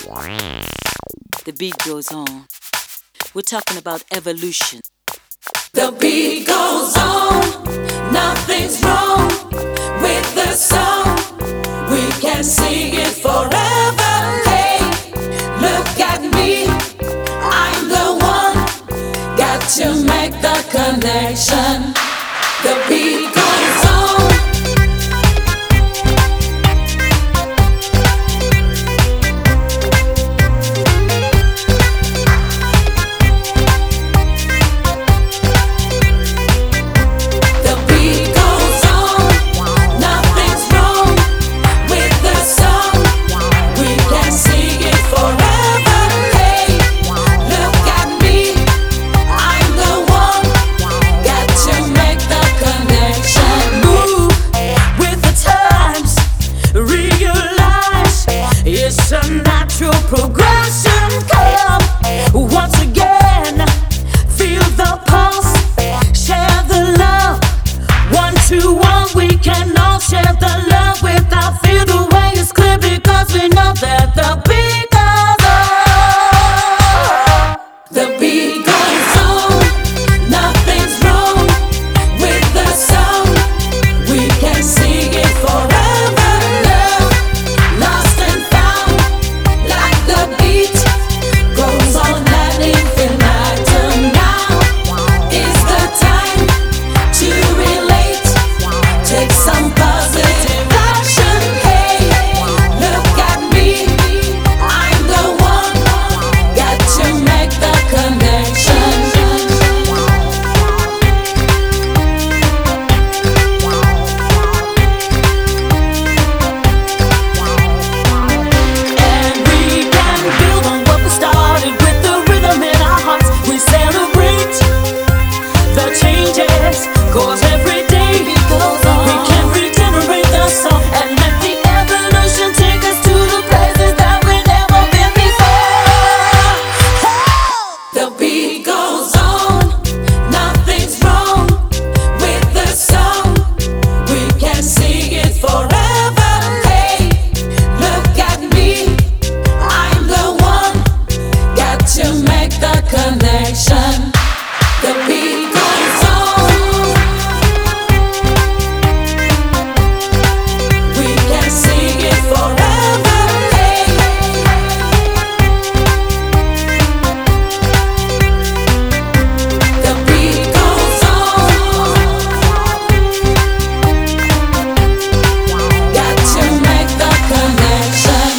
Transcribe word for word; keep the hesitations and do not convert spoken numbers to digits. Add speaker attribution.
Speaker 1: The beat goes on. We're talking about evolution.
Speaker 2: The beat goes on, nothing's wrong with the song. We can sing it forever. Hey, look at me, I'm the one. Got to make the connection. The beat goes on. It's a natural progression. Come once again, feel the pulse, share the love. One to one, we can all share the love without fear. The way is clear because we know that